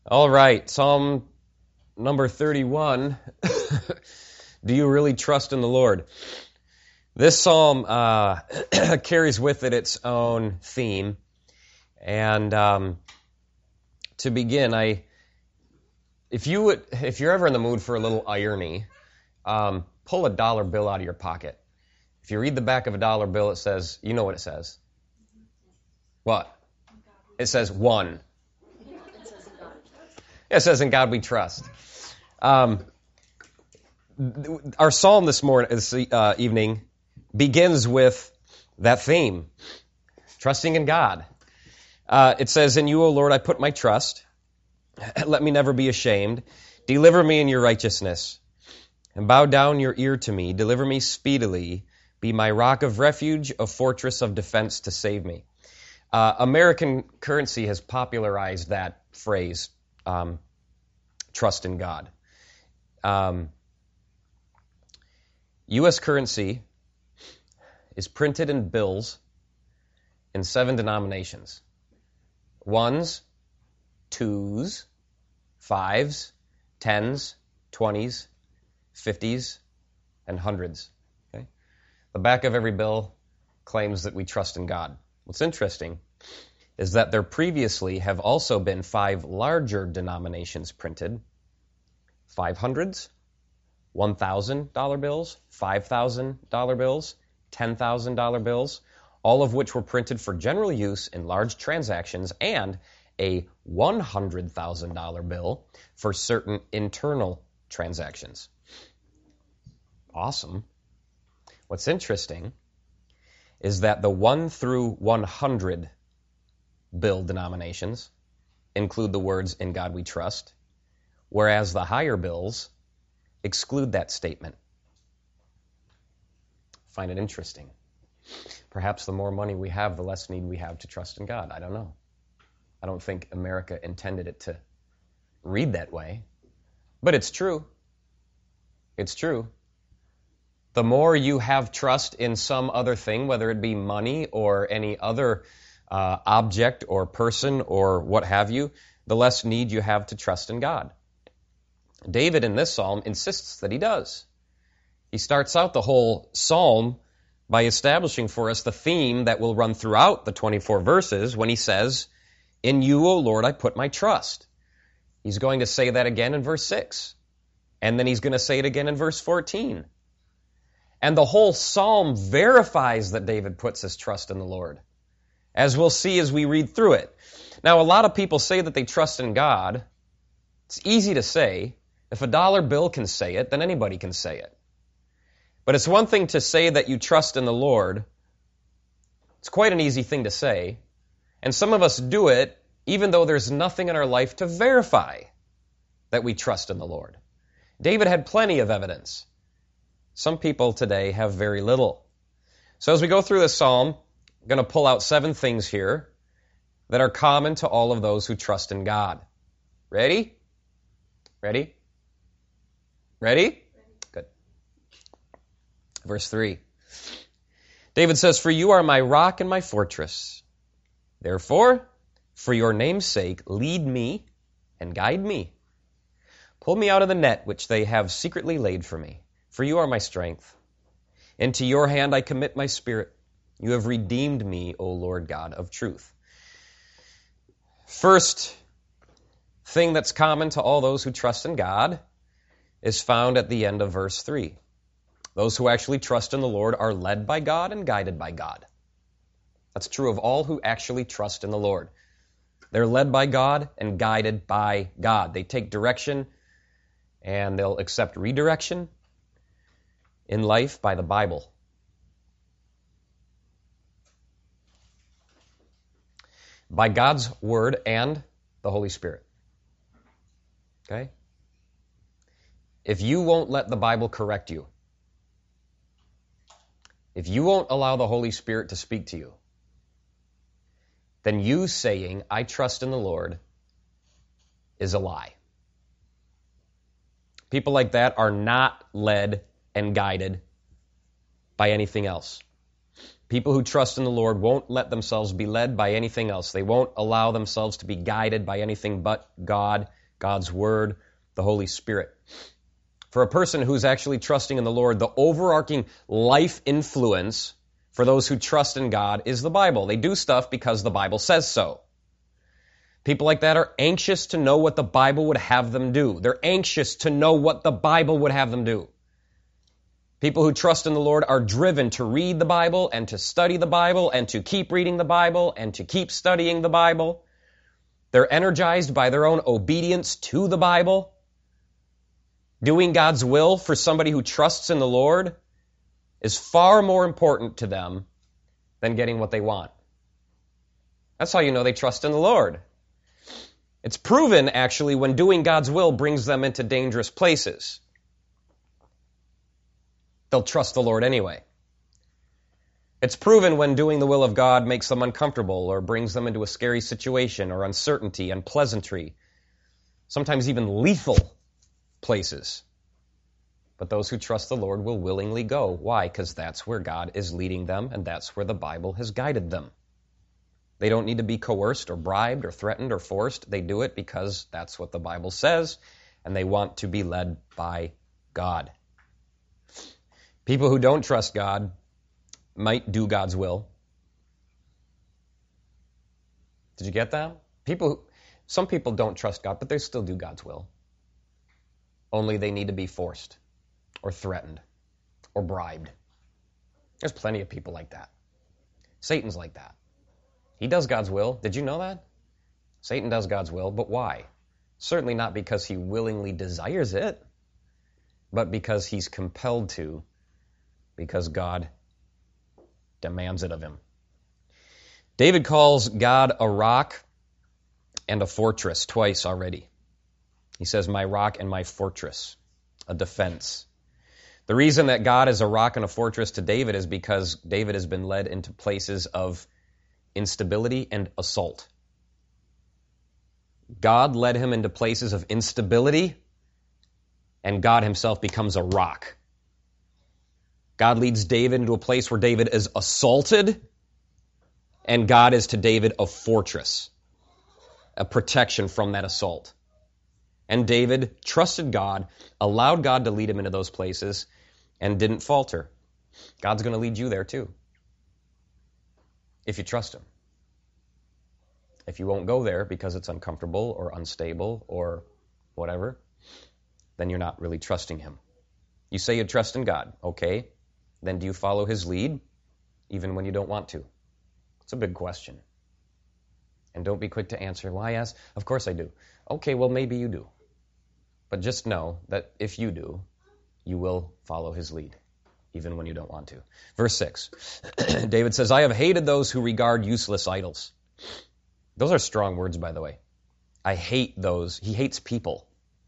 All right, Psalm number 31. Do you really trust in the Lord? This psalm carries with it its own theme. And to begin, if you're ever in the mood for a little irony, pull a dollar bill out of your pocket. If you read the back of a dollar bill, it says, you know what it says. What? It says one. It says, in God we trust. Our psalm this evening begins with that theme, trusting in God. It says, in you, O Lord, I put my trust. Let me never be ashamed. Deliver me in your righteousness. And bow down your ear to me. Deliver me speedily. Be my rock of refuge, a fortress of defense to save me. American currency has popularized that phrase, trust in God. U.S. currency is printed in bills in 7 denominations. 1s, 2s, 5s, 10s, 20s, 50s, and 100s. Okay? The back of every bill claims that we trust in God. What's interesting is that there previously have also been 5 larger denominations printed: 500s, $1,000 bills, $5,000 bills, $10,000 bills, all of which were printed for general use in large transactions, and a $100,000 bill for certain internal transactions. Awesome. What's interesting is that the 1 through 100 bill denominations include the words, in God we trust, whereas the higher bills exclude that statement. Find it interesting. Perhaps the more money we have, the less need we have to trust in God. I don't know. I don't think America intended it to read that way. But it's true. It's true. The more you have trust in some other thing, whether it be money or any other object or person or what have you, the less need you have to trust in God. David in this psalm insists that he does. He starts out the whole psalm by establishing for us the theme that will run throughout the 24 verses when he says, in you, O Lord, I put my trust. He's going to say that again in verse 6. And then he's going to say it again in verse 14. And the whole psalm verifies that David puts his trust in the Lord, as we'll see as we read through it. Now, a lot of people say that they trust in God. It's easy to say. If a dollar bill can say it, then anybody can say it. But it's one thing to say that you trust in the Lord. It's quite an easy thing to say. And some of us do it even though there's nothing in our life to verify that we trust in the Lord. David had plenty of evidence. Some people today have very little. So as we go through this psalm, I'm going to pull out 7 things here that are common to all of those who trust in God. Ready? Ready? Ready? Good. Verse 3. David says, for you are my rock and my fortress. Therefore, for your name's sake, lead me and guide me. Pull me out of the net which they have secretly laid for me. For you are my strength. Into your hand I commit my spirit. You have redeemed me, O Lord God of truth. First thing that's common to all those who trust in God is found at the end of verse 3. Those who actually trust in the Lord are led by God and guided by God. That's true of all who actually trust in the Lord. They're led by God and guided by God. They take direction and they'll accept redirection in life by the Bible. By God's Word and the Holy Spirit. Okay? If you won't let the Bible correct you, if you won't allow the Holy Spirit to speak to you, then you saying, I trust in the Lord, is a lie. People like that are not led and guided by anything else. People who trust in the Lord won't let themselves be led by anything else. They won't allow themselves to be guided by anything but God God's Word, the Holy Spirit. For a person who's actually trusting in the Lord, the overarching life influence for those who trust in God is the Bible. They do stuff because the Bible says so. People like that are anxious to know what the Bible would have them do. They're anxious to know what the Bible would have them do. People who trust in the Lord are driven to read the Bible and to study the Bible and to keep reading the Bible and to keep studying the Bible. They're energized by their own obedience to the Bible. Doing God's will for somebody who trusts in the Lord is far more important to them than getting what they want. That's how you know they trust in the Lord. It's proven, actually, when doing God's will brings them into dangerous places. They'll trust the Lord anyway. It's proven when doing the will of God makes them uncomfortable or brings them into a scary situation or uncertainty, unpleasantry, sometimes even lethal places. But those who trust the Lord will willingly go. Why? Because that's where God is leading them, and that's where the Bible has guided them. They don't need to be coerced or bribed or threatened or forced. They do it because that's what the Bible says, and they want to be led by God. People who don't trust God might do God's will. Did you get that? Some people don't trust God, but they still do God's will. Only they need to be forced or threatened or bribed. There's plenty of people like that. Satan's like that. He does God's will. Did you know that? Satan does God's will, but why? Certainly not because he willingly desires it, but because he's compelled to, because God demands it of him. David calls God a rock and a fortress twice already. He says, my rock and my fortress, a defense. The reason that God is a rock and a fortress to David is because David has been led into places of instability and assault. God led him into places of instability, and God himself becomes a rock. God leads David into a place where David is assaulted, and God is to David a fortress, a protection from that assault. And David trusted God, allowed God to lead him into those places, and didn't falter. God's going to lead you there too, if you trust him. If you won't go there because it's uncomfortable or unstable or whatever, then you're not really trusting him. You say you trust in God, okay? Then do you follow his lead even when you don't want to? It's a big question. And don't be quick to answer, why, yes, of course I do. Okay, well, maybe you do. But just know that if you do, you will follow his lead, even when you don't want to. Verse 6, David says, I have hated those who regard useless idols. Those are strong words, by the way. I hate those. He hates people.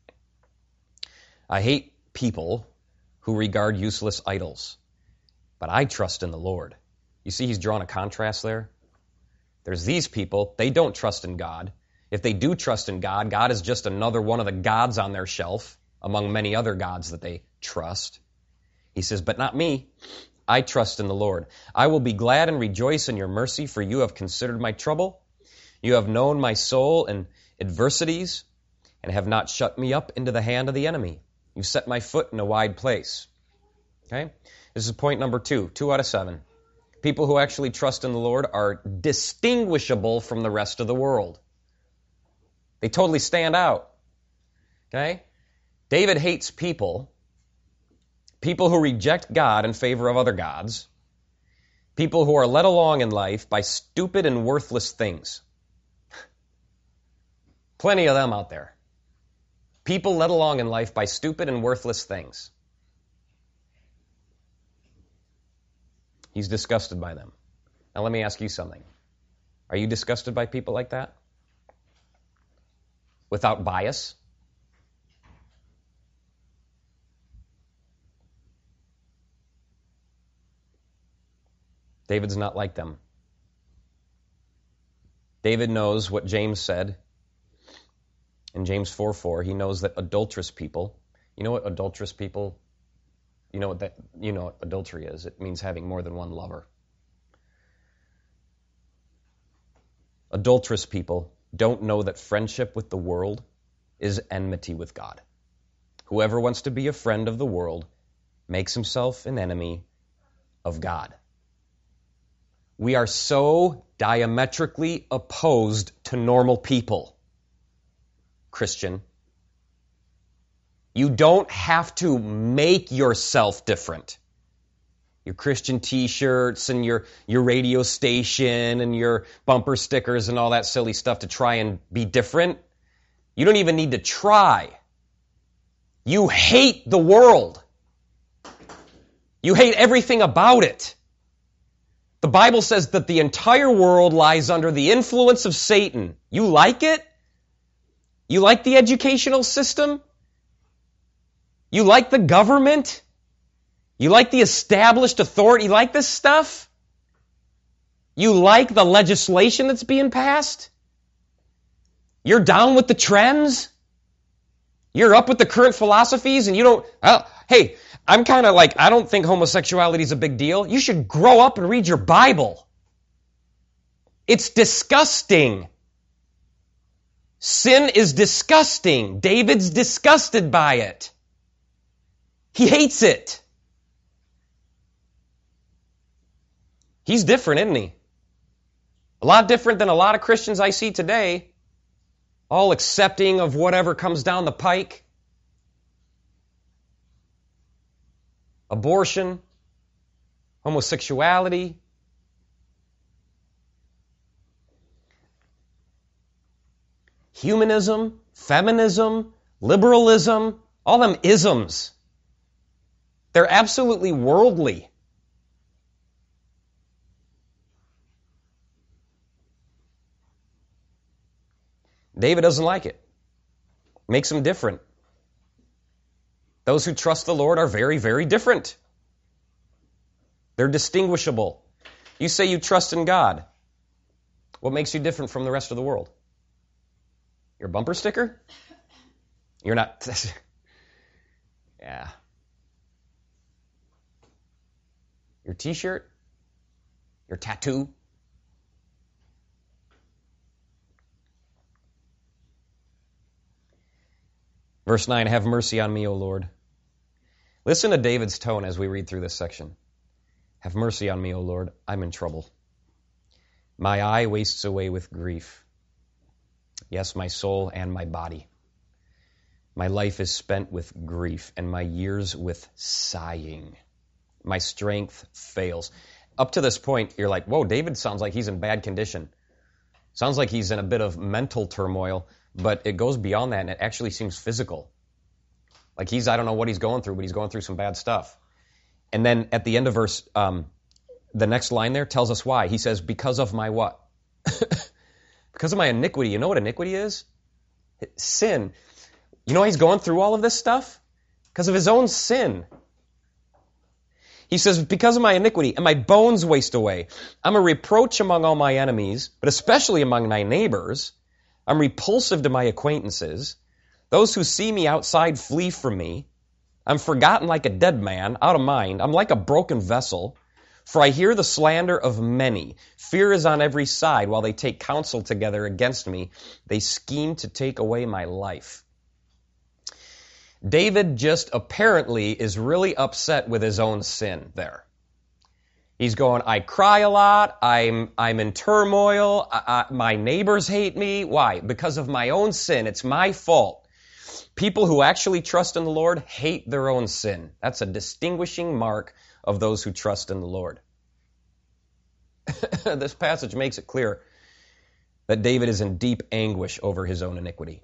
I hate people who regard useless idols. But I trust in the Lord. You see, he's drawn a contrast there. There's these people, they don't trust in God. If they do trust in God, God is just another one of the gods on their shelf among many other gods that they trust. He says, but not me. I trust in the Lord. I will be glad and rejoice in your mercy, for you have considered my trouble. You have known my soul in adversities and have not shut me up into the hand of the enemy. You've set my foot in a wide place. Okay? This is point number 2 out of 7. People who actually trust in the Lord are distinguishable from the rest of the world. They totally stand out. Okay? David hates people who reject God in favor of other gods, people who are led along in life by stupid and worthless things. Plenty of them out there. People led along in life by stupid and worthless things. He's disgusted by them. Now let me ask you something. Are you disgusted by people like that? Without bias? David's not like them. David knows what James said in James 4:4. He knows that adulterous people, you know what adulterous people, you know what adultery is. It means having more than one lover. Adulterous people don't know that friendship with the world is enmity with God. Whoever wants to be a friend of the world makes himself an enemy of God. We are so diametrically opposed to normal people, Christian. You don't have to make yourself different. Your Christian t-shirts and your radio station and your bumper stickers and all that silly stuff to try and be different. You don't even need to try. You hate the world. You hate everything about it. The Bible says that the entire world lies under the influence of Satan. You like it? You like the educational system? You like the government? You like the established authority? You like this stuff? You like the legislation that's being passed? You're down with the trends? You're up with the current philosophies and you don't... hey, I'm kind of like, I don't think homosexuality is a big deal. You should grow up and read your Bible. It's disgusting. Sin is disgusting. David's disgusted by it. He hates it. He's different, isn't he? A lot different than a lot of Christians I see today, all accepting of whatever comes down the pike. Abortion, homosexuality. Humanism, feminism, liberalism, all them isms. They're absolutely worldly. David doesn't like it. Makes him different. Those who trust the Lord are very, very different. They're distinguishable. You say you trust in God. What makes you different from the rest of the world? Your bumper sticker? You're not... yeah. Your t-shirt? Your tattoo? Verse 9, have mercy on me, O Lord. Listen to David's tone as we read through this section. Have mercy on me, O Lord. I'm in trouble. My eye wastes away with grief. Yes, my soul and my body. My life is spent with grief, and my years with sighing. My strength fails. Up to this point, you're like, whoa, David sounds like he's in bad condition. Sounds like he's in a bit of mental turmoil, but it goes beyond that, and it actually seems physical. Like I don't know what he's going through, but he's going through some bad stuff. And then at the end of verse, the next line there tells us why. He says, because of my what? Because of my iniquity. You know what iniquity is? Sin. You know why he's going through all of this stuff? Because of his own sin. He says, because of my iniquity, and my bones waste away. I'm a reproach among all my enemies, but especially among my neighbors. I'm repulsive to my acquaintances. Those who see me outside flee from me. I'm forgotten like a dead man, out of mind. I'm like a broken vessel. For I hear the slander of many. Fear is on every side while they take counsel together against me. They scheme to take away my life. David just apparently is really upset with his own sin there. He's going, I cry a lot, I'm in turmoil, my neighbors hate me. Why? Because of my own sin. It's my fault. People who actually trust in the Lord hate their own sin. That's a distinguishing mark of those who trust in the Lord. This passage makes it clear that David is in deep anguish over his own iniquity.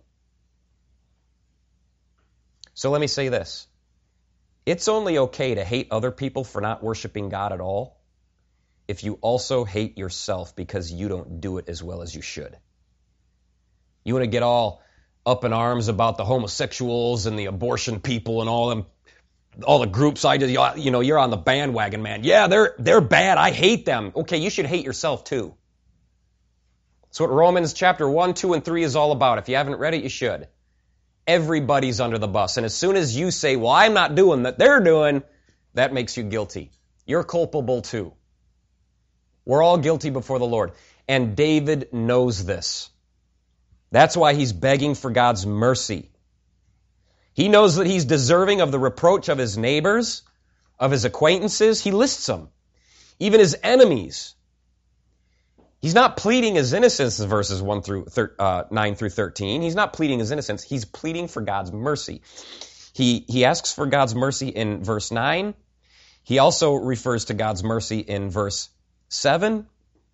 So let me say this. It's only okay to hate other people for not worshiping God at all if you also hate yourself because you don't do it as well as you should. You want to get all up in arms about the homosexuals and the abortion people and all the groups you're on the bandwagon, man. Yeah, they're bad. I hate them. Okay, you should hate yourself too. That's what Romans chapter 1, 2, and 3 is all about. If you haven't read it, you should. Everybody's under the bus. And as soon as you say, well, I'm not doing that, they're doing, that makes you guilty. You're culpable too. We're all guilty before the Lord. And David knows this. That's why he's begging for God's mercy. He knows that he's deserving of the reproach of his neighbors, of his acquaintances. He lists them. Even his enemies. He's not pleading his innocence in verses 9 through 13. He's not pleading his innocence. He's pleading for God's mercy. He asks for God's mercy in verse 9. He also refers to God's mercy in verse 7.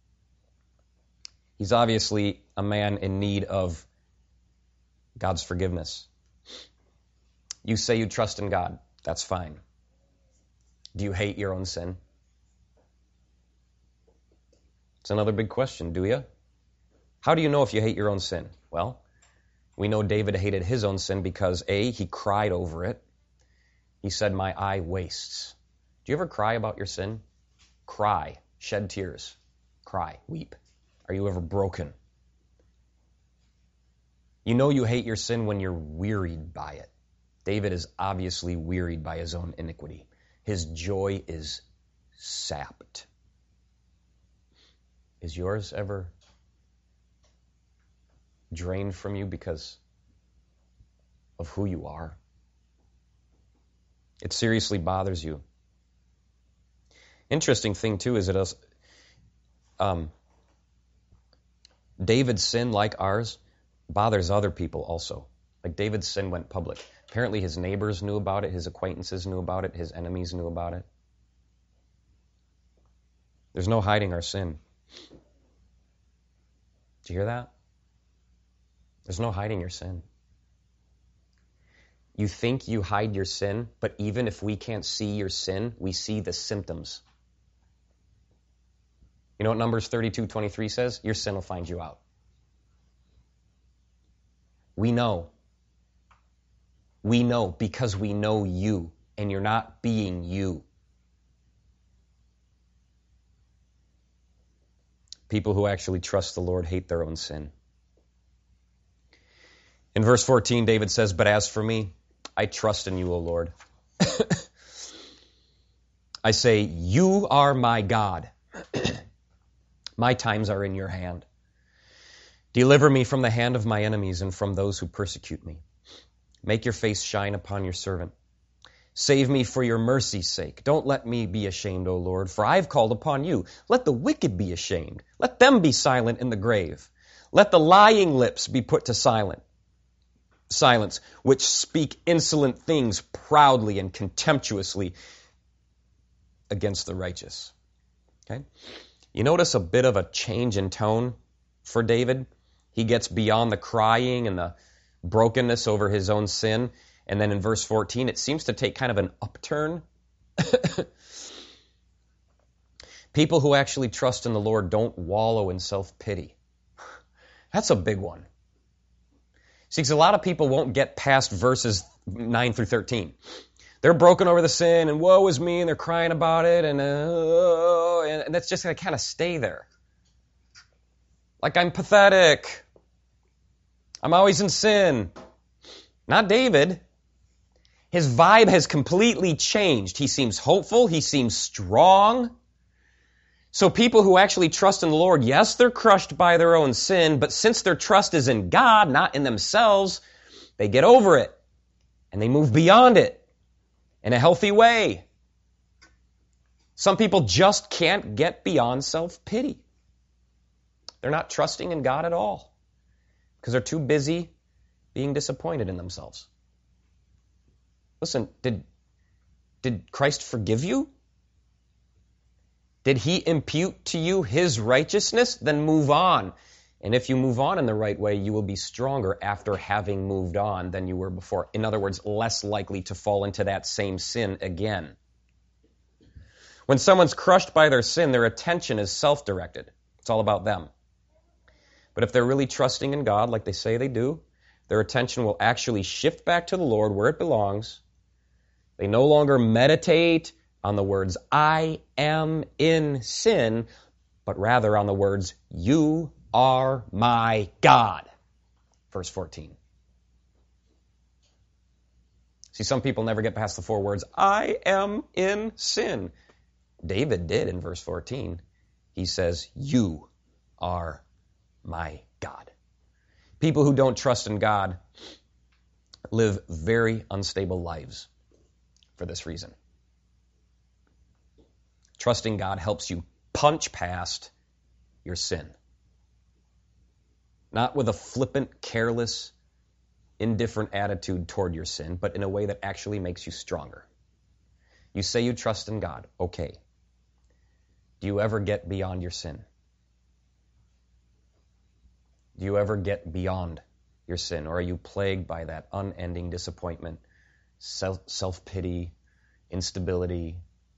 He's obviously a man in need of God's forgiveness. You say you trust in God. That's fine. Do you hate your own sin? It's another big question, do you? How do you know if you hate your own sin? Well, we know David hated his own sin because A, he cried over it. He said, my eye wastes. Do you ever cry about your sin? Cry. Shed tears. Cry. Weep. Are you ever broken? You know you hate your sin when you're wearied by it. David is obviously wearied by his own iniquity. His joy is sapped. Is yours ever drained from you because of who you are? It seriously bothers you. Interesting thing, too, is that David's sin, like ours, bothers other people also. Like David's sin went public. Apparently his neighbors knew about it, his acquaintances knew about it, his enemies knew about it. There's no hiding our sin. Did you hear that? There's no hiding your sin. You think you hide your sin, but even if we can't see your sin, we see the symptoms. You know what Numbers 32:23 says? Your sin will find you out. We know. We know because we know you, and you're not being you. People who actually trust the Lord hate their own sin. In verse 14, David says, but as for me, I trust in you, O Lord. I say, you are my God. My times are in your hand. Deliver me from the hand of my enemies and from those who persecute me. Make your face shine upon your servant. Save me for your mercy's sake. Don't let me be ashamed, O Lord, for I've called upon you. Let the wicked be ashamed. Let them be silent in the grave. Let the lying lips be put to silence, which speak insolent things proudly and contemptuously against the righteous. Okay? You notice a bit of a change in tone for David. He gets beyond the crying and the brokenness over his own sin. And then in verse 14, it seems to take kind of an upturn. People who actually trust in the Lord don't wallow in self-pity. That's a big one. See, because a lot of people won't get past verses 9 through 13. They're broken over the sin, and woe is me, and they're crying about it, and that's just going to kind of stay there. Like, I'm pathetic. I'm always in sin. Not David. His vibe has completely changed. He seems hopeful. He seems strong. So people who actually trust in the Lord, yes, they're crushed by their own sin, but since their trust is in God, not in themselves, they get over it, and they move beyond it in a healthy way. Some people just can't get beyond self-pity. They're not trusting in God at all because they're too busy being disappointed in themselves. Listen, did Christ forgive you? Did he impute to you his righteousness? Then move on. And if you move on in the right way, you will be stronger after having moved on than you were before. In other words, less likely to fall into that same sin again. When someone's crushed by their sin, their attention is self-directed. It's all about them. But if they're really trusting in God, like they say they do, their attention will actually shift back to the Lord where it belongs. They no longer meditate on the words, I am in sin, but rather on the words, you are my God. Verse 14. See, some people never get past the 4 words, I am in sin. David did in verse 14. He says, you are my God. People who don't trust in God live very unstable lives for this reason. Trusting God helps you punch past your sin. Not with a flippant, careless, indifferent attitude toward your sin, but in a way that actually makes you stronger. You say you trust in God. Okay. Do you ever get beyond your sin? Do you ever get beyond your sin? Or are you plagued by that unending disappointment, self-pity, instability?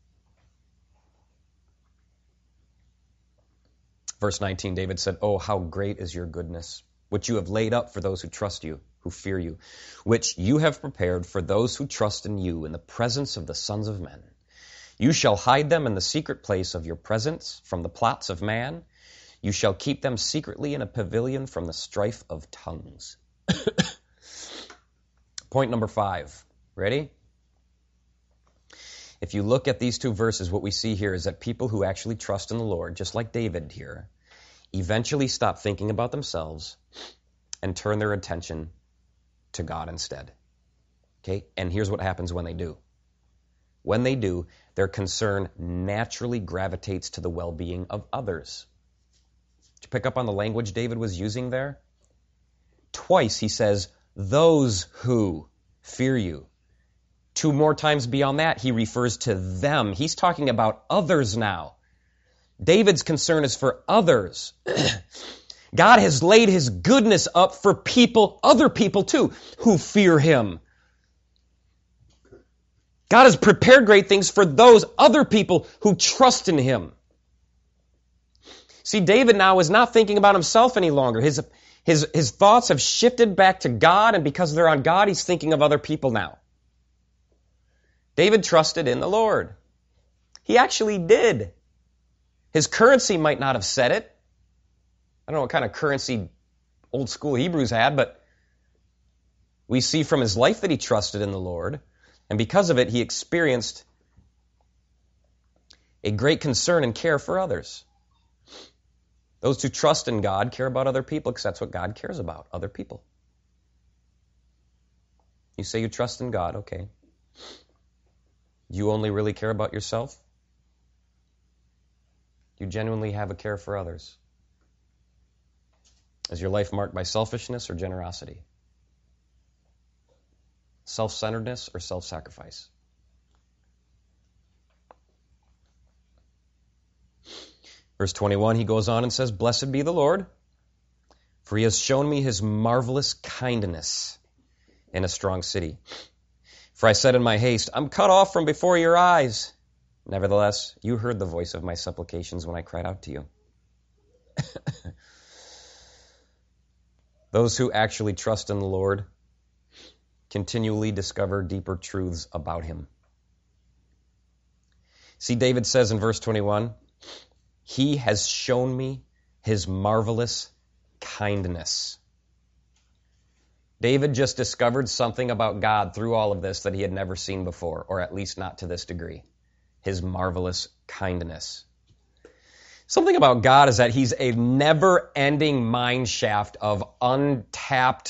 Verse 19, David said, "Oh, how great is your goodness, which you have laid up for those who trust you, who fear you, which you have prepared for those who trust in you in the presence of the sons of men. You shall hide them in the secret place of your presence from the plots of man. You shall keep them secretly in a pavilion from the strife of tongues." Point number 5. Ready? If you look at these two verses, what we see here is that people who actually trust in the Lord, just like David here, eventually stop thinking about themselves and turn their attention to God instead. Okay? And here's what happens when they do. When they do, their concern naturally gravitates to the well-being of others. Did you pick up on the language David was using there? Twice he says, "those who fear you." 2 more times beyond that, he refers to them. He's talking about others now. David's concern is for others. God has laid his goodness up for people, other people too, who fear him. God has prepared great things for those other people who trust in him. See, David now is not thinking about himself any longer. His thoughts have shifted back to God, and because they're on God, he's thinking of other people now. David trusted in the Lord. He actually did. His currency might not have said it. I don't know what kind of currency old school Hebrews had, but we see from his life that he trusted in the Lord, and because of it, he experienced a great concern and care for others. Those who trust in God care about other people because that's what God cares about, other people. You say you trust in God, okay. You only really care about yourself? You genuinely have a care for others? Is your life marked by selfishness or generosity? Self-centeredness or self-sacrifice? Verse 21, he goes on and says, "Blessed be the Lord, for he has shown me his marvelous kindness in a strong city. For I said in my haste, I'm cut off from before your eyes. Nevertheless, you heard the voice of my supplications when I cried out to you." Those who actually trust in the Lord continually discover deeper truths about him. See, David says in verse 21, he has shown me his marvelous kindness. David just discovered something about God through all of this that he had never seen before, or at least not to this degree. His marvelous kindness. Something about God is that he's a never-ending mine shaft of untapped,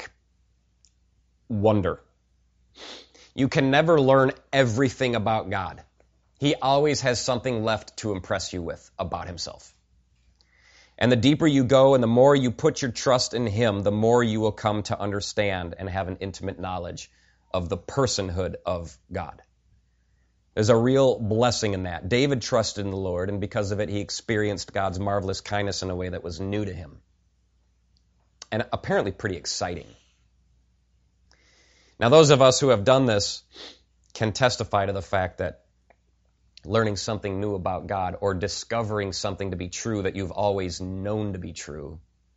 wonder. You can never learn everything about God. He always has something left to impress you with about himself. And the deeper you go and the more you put your trust in him, the more you will come to understand and have an intimate knowledge of the personhood of God. There's a real blessing in that. David trusted in the Lord, and because of it, he experienced God's marvelous kindness in a way that was new to him. And apparently pretty exciting. Now, those of us who have done this can testify to the fact that learning something new about God or discovering something to be true that you've always known to be true,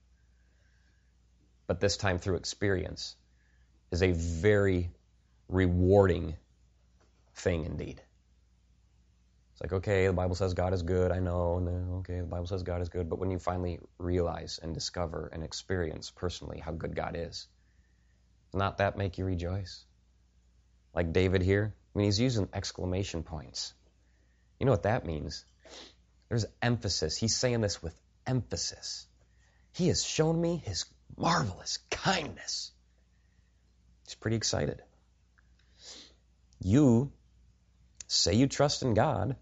but this time through experience, is a very rewarding thing indeed. It's like, okay, the Bible says God is good, I know, and okay, the Bible says God is good, but when you finally realize and discover and experience personally how good God is, does not that make you rejoice? Like David here, I mean, he's using exclamation points. You know what that means? There's emphasis. He's saying this with emphasis. He has shown me his marvelous kindness. He's pretty excited. You say you trust in God.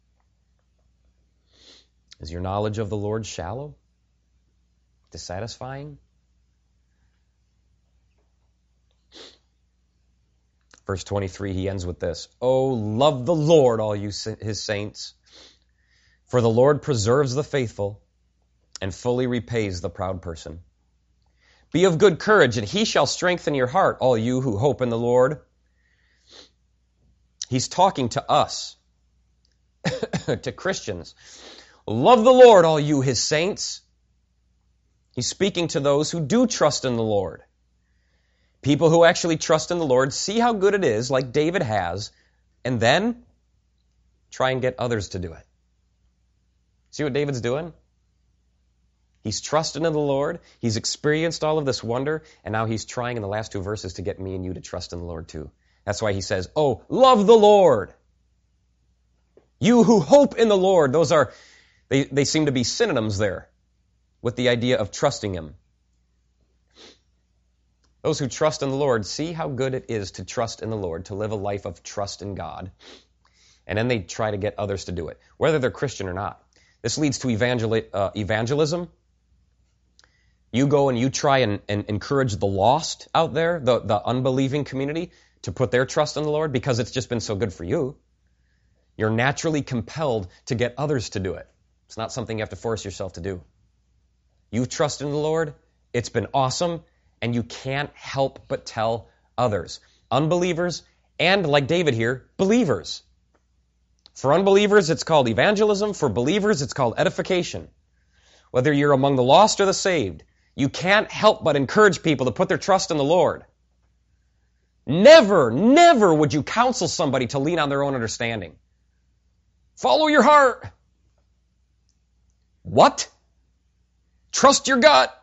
Is your knowledge of the Lord shallow? Dissatisfying? Verse 23, he ends with this. Oh, love the Lord, all you his saints, for the Lord preserves the faithful and fully repays the proud person. Be of good courage, and he shall strengthen your heart, all you who hope in the Lord. He's talking to us, to Christians. Love the Lord, all you his saints. He's speaking to those who do trust in the Lord. People who actually trust in the Lord, see how good it is, like David has, and then try and get others to do it. See what David's doing? He's trusting in the Lord. He's experienced all of this wonder, and now he's trying in the last two verses to get me and you to trust in the Lord too. That's why he says, oh, love the Lord. You who hope in the Lord. Those are, they seem to be synonyms there with the idea of trusting him. Those who trust in the Lord see how good it is to trust in the Lord, to live a life of trust in God, and then they try to get others to do it, whether they're Christian or not. This leads to evangelism. You go and you try and encourage the lost out there, the unbelieving community, to put their trust in the Lord because it's just been so good for you. You're naturally compelled to get others to do it. It's not something you have to force yourself to do. You trust in the Lord, it's been awesome, and you can't help but tell others. Unbelievers, and like David here, believers. For unbelievers, it's called evangelism. For believers, it's called edification. Whether you're among the lost or the saved, you can't help but encourage people to put their trust in the Lord. Never, never would you counsel somebody to lean on their own understanding. Follow your heart. What? Trust your gut.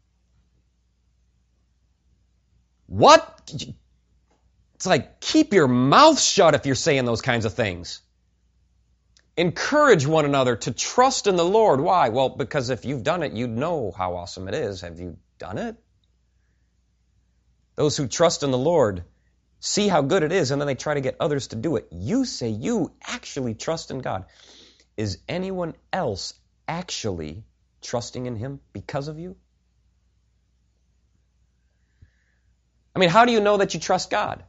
What? It's like, keep your mouth shut if you're saying those kinds of things. Encourage one another to trust in the Lord. Why? Well, because if you've done it, you'd know how awesome it is. Have you done it? Those who trust in the Lord see how good it is, and then they try to get others to do it. You say you actually trust in God. Is anyone else actually trusting in him because of you? I mean, how do you know that you trust God?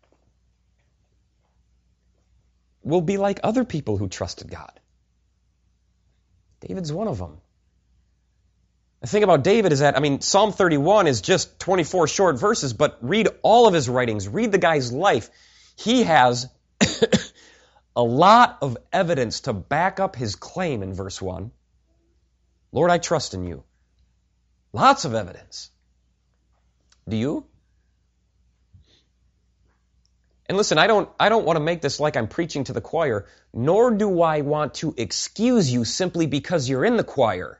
We'll be like other people who trusted God. David's one of them. The thing about David is that, Psalm 31 is just 24 short verses, but read all of his writings. Read the guy's life. He has a lot of evidence to back up his claim in verse 1. Lord, I trust in you. Lots of evidence. Do you? And listen, I don't want to make this like I'm preaching to the choir, nor do I want to excuse you simply because you're in the choir.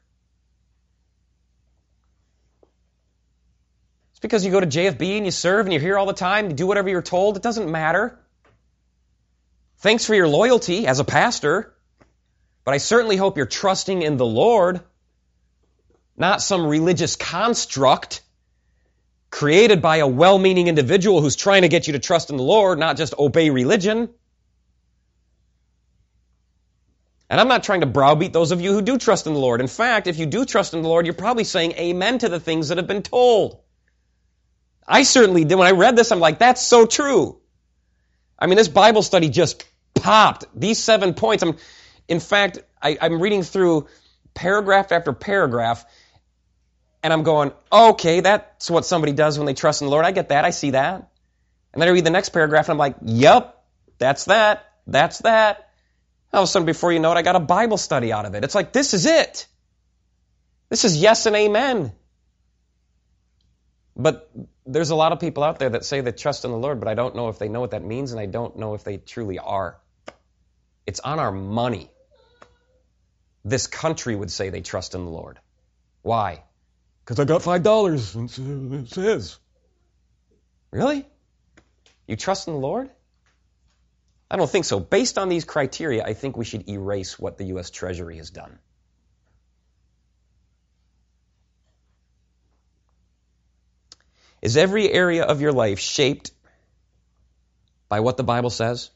It's because you go to JFB and you serve and you're here all the time, you do whatever you're told, it doesn't matter. Thanks for your loyalty as a pastor, but I certainly hope you're trusting in the Lord, not some religious construct created by a well-meaning individual who's trying to get you to trust in the Lord, not just obey religion. And I'm not trying to browbeat those of you who do trust in the Lord. In fact, if you do trust in the Lord, you're probably saying amen to the things that have been told. I certainly did. When I read this, I'm like, that's so true. This Bible study just popped. These 7 points. I'm reading through paragraph after paragraph, and I'm going, okay, that's what somebody does when they trust in the Lord. I get that. I see that. And then I read the next paragraph, and I'm like, yep, that's that. That's that. All of a sudden, before you know it, I got a Bible study out of it. It's like, this is it. This is yes and amen. But there's a lot of people out there that say they trust in the Lord, but I don't know if they know what that means, and I don't know if they truly are. It's on our money. This country would say they trust in the Lord. Why? Because I got $5 and it says. Really? You trust in the Lord? I don't think so. Based on these criteria, I think we should erase what the U.S. Treasury has done. Is every area of your life shaped by what the Bible says?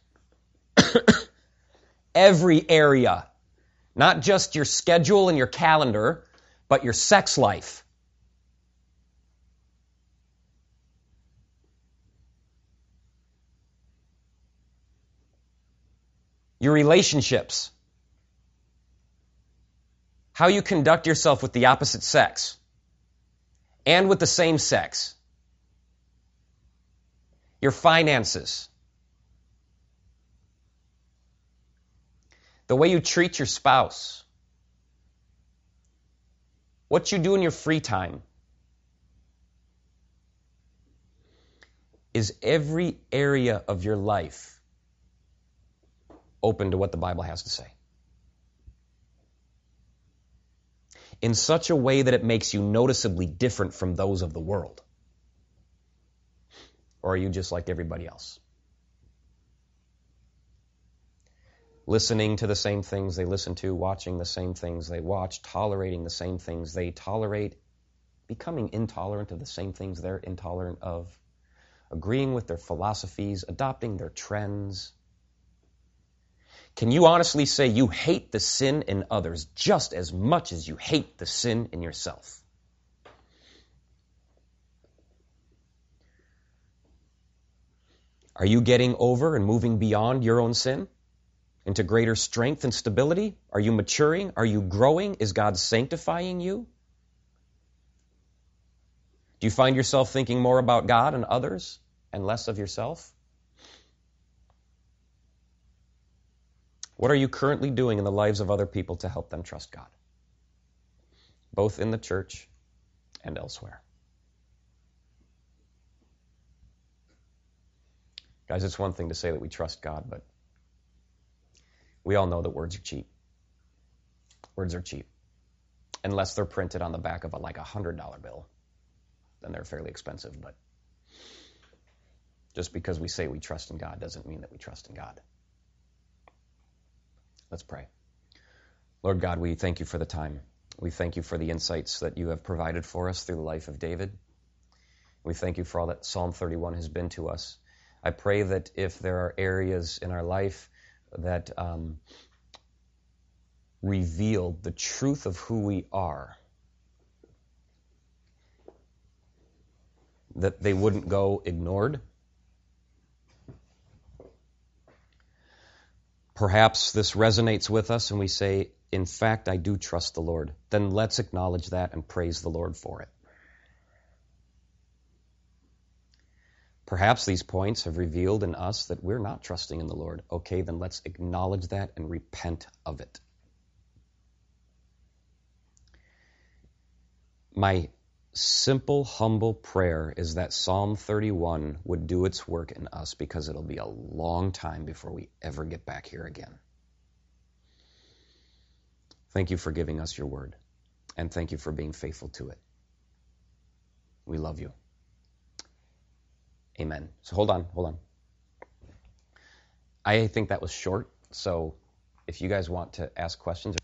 Every area. Not just your schedule and your calendar, but your sex life. Your relationships. How you conduct yourself with the opposite sex. And with the same sex. Your finances. The way you treat your spouse. What you do in your free time. Is every area of your life open to what the Bible has to say? In such a way that it makes you noticeably different from those of the world? Or are you just like everybody else? Listening to the same things they listen to, watching the same things they watch, tolerating the same things they tolerate, becoming intolerant of the same things they're intolerant of, agreeing with their philosophies, adopting their trends. Can you honestly say you hate the sin in others just as much as you hate the sin in yourself? Are you getting over and moving beyond your own sin into greater strength and stability? Are you maturing? Are you growing? Is God sanctifying you? Do you find yourself thinking more about God and others and less of yourself? What are you currently doing in the lives of other people to help them trust God? Both in the church and elsewhere. Guys, it's one thing to say that we trust God, but we all know that words are cheap. Words are cheap. Unless they're printed on the back of a $100 bill, then they're fairly expensive. But just because we say we trust in God doesn't mean that we trust in God. Let's pray. Lord God, we thank you for the time. We thank you for the insights that you have provided for us through the life of David. We thank you for all that Psalm 31 has been to us. I pray that if there are areas in our life that reveal the truth of who we are, that they wouldn't go ignored. Perhaps this resonates with us and we say, in fact, I do trust the Lord. Then let's acknowledge that and praise the Lord for it. Perhaps these points have revealed in us that we're not trusting in the Lord. Okay, then let's acknowledge that and repent of it. My simple, humble prayer is that Psalm 31 would do its work in us, because it'll be a long time before we ever get back here again. Thank you for giving us your word, and thank you for being faithful to it. We love you. Amen. So hold on. I think that was short, so if you guys want to ask questions